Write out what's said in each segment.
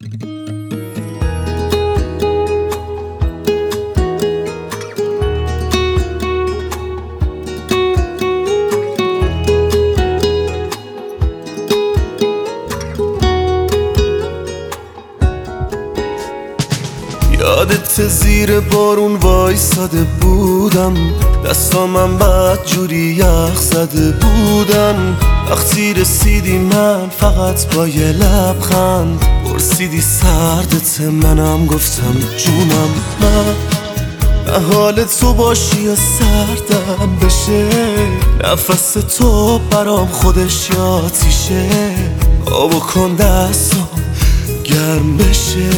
یادت زیر بارون وایساده بودم، دستامم بد جوری یخ زده بودن. وقتی رسیدی من فقط با یه لبخند پرسیدی سردت، منم گفتم جونم. من حال تو باشی یا سردم بشه، نفس تو برام خودش آتیشه. آب کن دستام گرم بشه،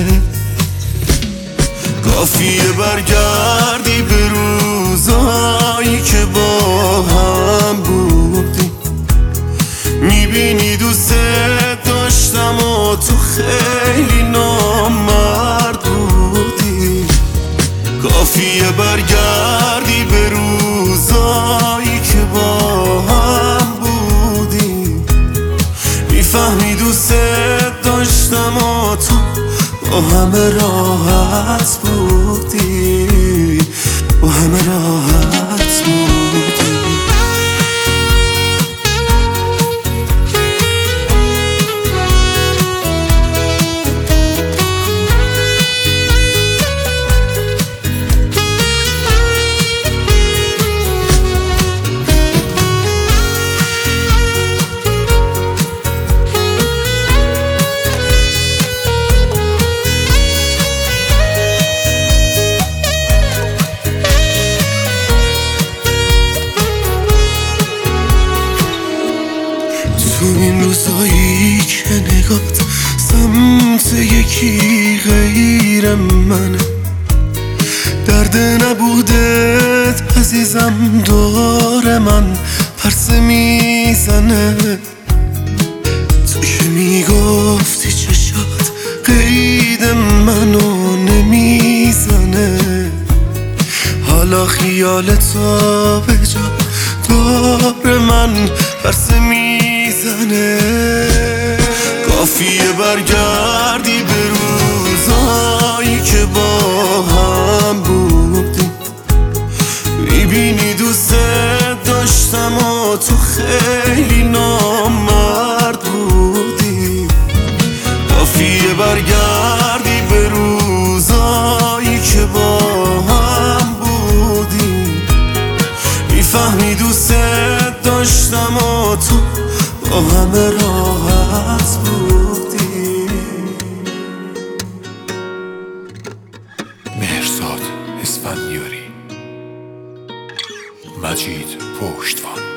کافیه برگردی به روزایی که با هم بودیم. میبینی دوست داشتم و تو خیلی نامرد بودی. کافیه برگردی به روزایی که با هم بودیم. میفهمی دوست داشتم و تو با همه راحت بودی، با همه راحت بودی. تو این روزایی که نگات سمت یکی غیر منه، درد نبودت عزیزم دور من پرسه میزنه. تو که میگفتی چشات قید منو نمیزنه، حالا خیالتا به جا دور من پرسه میزنه. کافیه برگردی به روزایی که با هم بودیم. میبینی دوست داشتم و تو خیلی نامرد بودی. کافیه برگردی به روزایی که با هم بودیم. میفهمی دوست داشتم و تو با همه راحت بودی. مهرزاد اسفندیاری، مجید پشتوان.